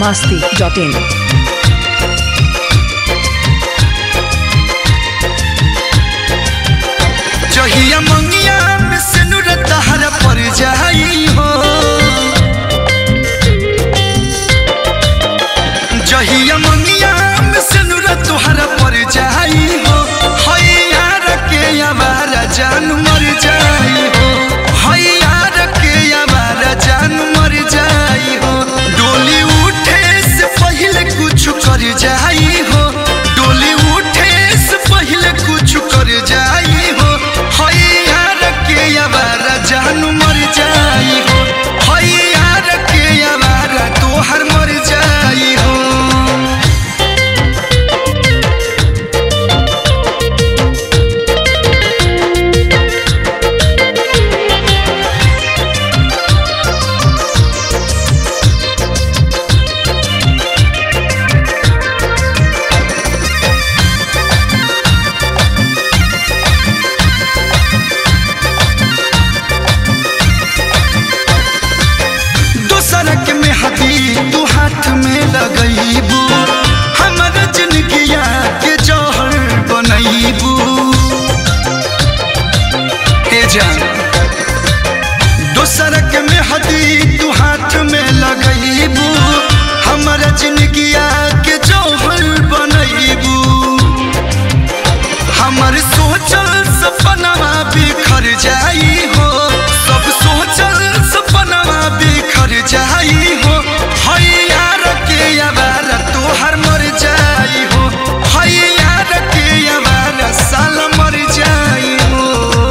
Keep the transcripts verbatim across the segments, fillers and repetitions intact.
masti dot in. जहिया मंगिया में सिनुर तहरा पर जाई हो, जहिया मंगिया में सिनुर तोहरा पर जाई हो, हैयार के आवारा जान मर जाई हो, हैयार के आवारा जान मर जाई हो। डोली उठे से पहले कुछ कर जाई हो, डोली उठे से पहले कुछ कर जाई हो, हैयार के आवारा जान मर जाई हो, हैयार के आवारा तोहर मर जाई हो। सड़क में हदी तू हाथ में लगईबू, हमर जिंदगिया के जौहर बनईबू। हे जान दोसरक में हदी तू हाथ में लगईबू, हमर जिंदगिया के जौहर बनईबू। हमर सोचल सपनवा बिखर जाई हो, सब सोचल सपनवा बिखर जाई हो, हैयार के आवारा तोहर मर जाई हो, हैयार के आवारा साल मर जाई हो।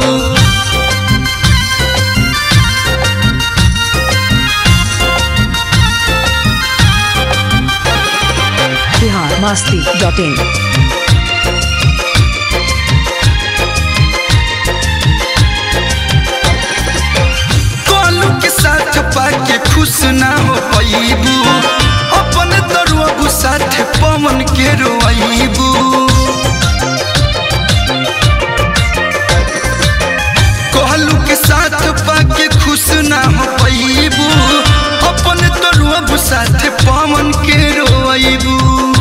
Bihar masti dot in. पाके खुश ना हो पाईबू, अपन तरुआबू साथ पवन के रोईबू। कहलू के साथ पाके खुश ना हो पाईबू, अपन तरुआबू साथ पवन के रोईबू।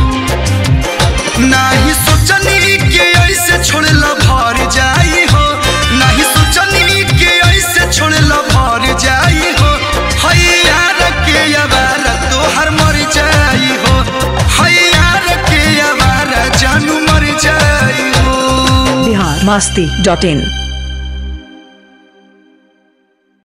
नाही सोचनी के ऐसे छोड़ला भर जाई हो, नाही सोचनी के ऐसे छोड़ला भर जाई हो, हैयार के आवारा तोहर मर जाई हो, हैयार के आवारा जानू मर जाई हो। Bihar masti dot in.